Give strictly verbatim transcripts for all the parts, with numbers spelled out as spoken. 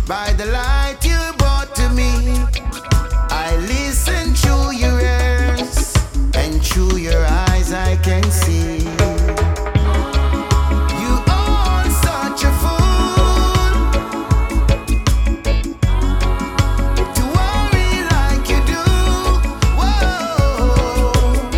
by the light you brought to me. I listen through your ears, and through your eyes I can see. You are such a fool to worry like you do. Whoa,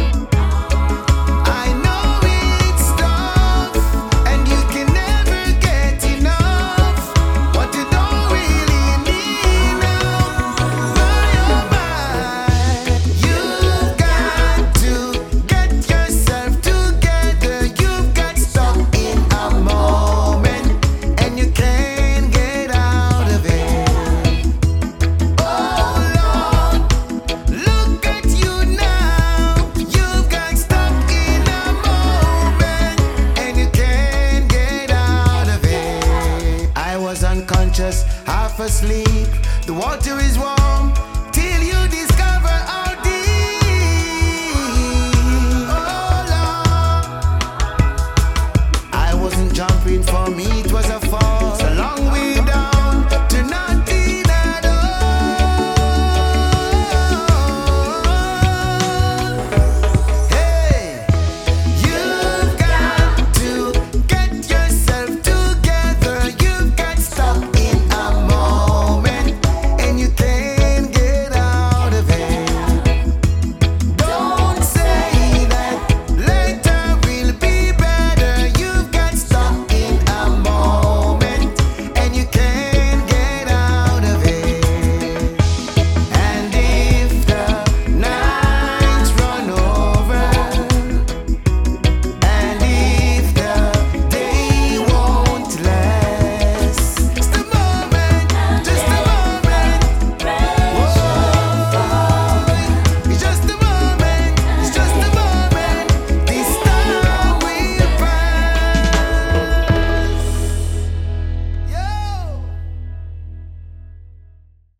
I know it's tough, and you can never get enough. What you don't really need now, my oh my, you've got to get yourself together. You've got stuck in a moment, and you can't get out of it. Oh Lord, look at you now. You've got stuck in a moment, and you can't get out of it. I was unconscious, half asleep. The water is warm,